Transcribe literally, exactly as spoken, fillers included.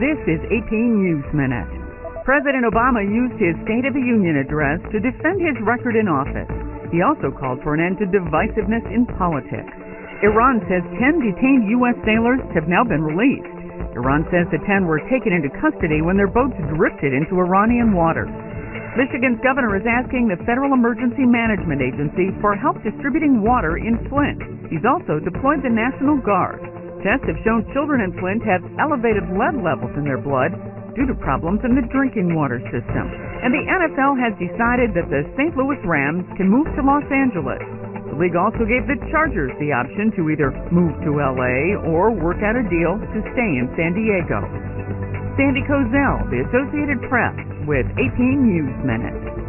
This is eighteen News Minute. President Obama used his State of the Union address to defend his record in office. He also called for an end to divisiveness in politics. Iran says ten detained U S sailors have now been released. Iran says the ten were taken into custody when their boats drifted into Iranian waters. Michigan's governor is asking the Federal Emergency Management Agency for help distributing water in Flint. He's also deployed the National Guard. Tests have shown children in Flint have elevated lead levels in their blood due to problems in the drinking water system. And the N F L has decided that the Saint Louis Rams can move to Los Angeles. The league also gave the Chargers the option to either move to L A or work out a deal to stay in San Diego. Sandy Kozel, The Associated Press, with eighteen News Minute.